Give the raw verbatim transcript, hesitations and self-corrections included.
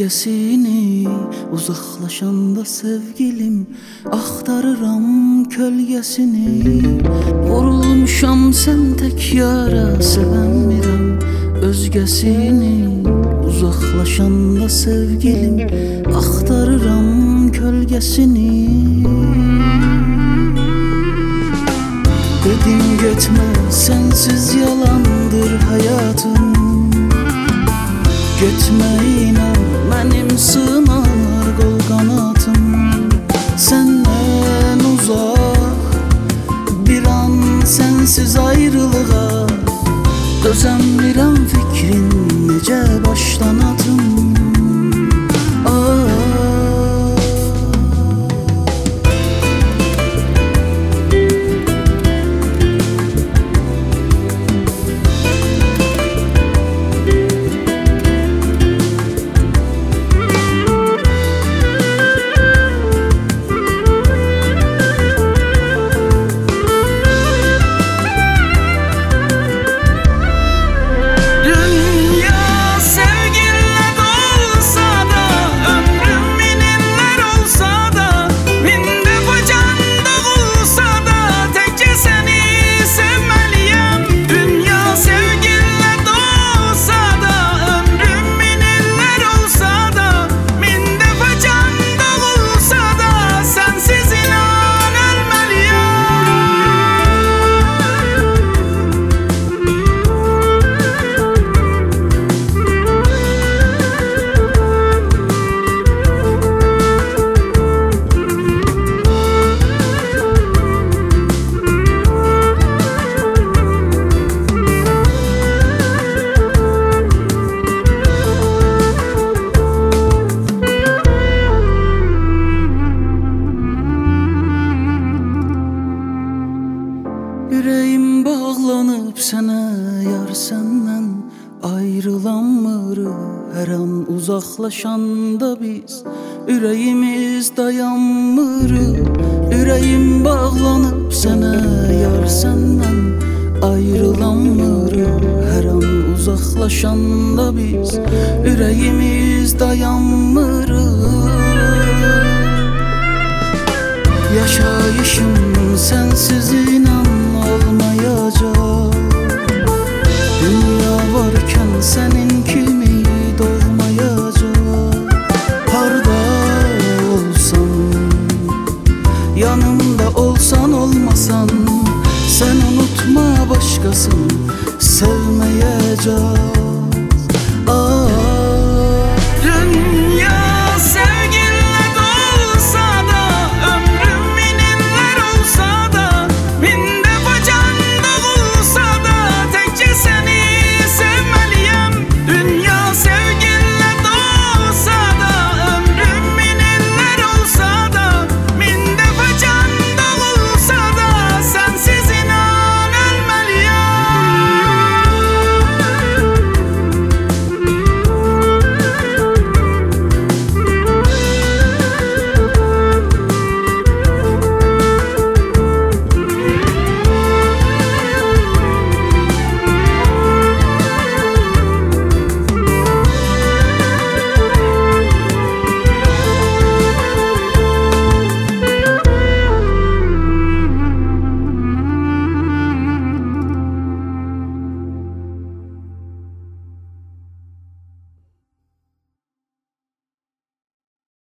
gölgesini, uzaklaşanda sevgilim axtarıram kölgesini. Vurulmuşam sen tek yara, sevəmirəm özgesini. Uzaklaşanda sevgilim axtarıram kölgesini. Dedim gitme, sensiz yalandır hayatım. Gitme inan, benim sığınar kol kanatım. Senden uzak bir an, sensiz ayrılığa dözəmirəm fikrin necə başdan atım. Yüreğim bağlanıp sənə, yar səndən ayrılanmırıq. Hər an uzaklaşanda biz ürəyimiz dayanmırıq. Yüreğim bağlanıp sənə, yar səndən ayrılanmırıq. Hər an uzaklaşanda biz ürəyimiz dayanmırıq.